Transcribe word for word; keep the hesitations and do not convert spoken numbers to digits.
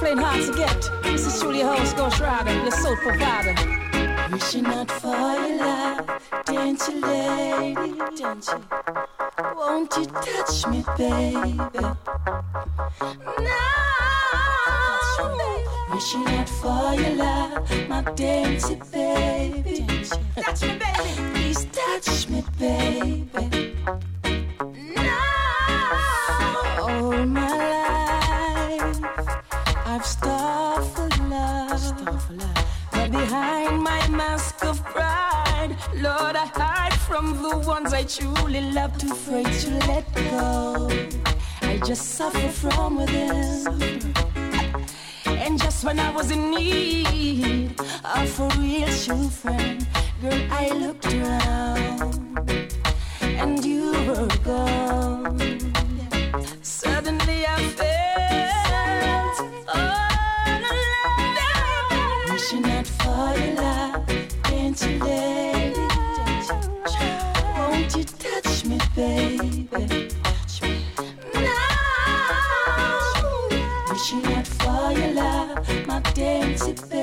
playing hard to get. This is truly your host, Ghost Rider, your soul provider. Wishing out for your love, dainty lady, don't you? Won't you touch me, baby? No. Wishing out for your love, my dainty baby. Touch me, baby. Please touch me, baby. No. All my life, I've starved for love. Starved for love. But behind my mask of pride, Lord, I hide from the ones I truly love, too afraid to let go. I just suffer from within. And just when I was in need of a real true friend, girl, I looked around and you were gone. Suddenly I felt all alone. Wishing out for your love, dainty lady. Won't you touch me, baby? No. Wishing out for your love, my dainty baby.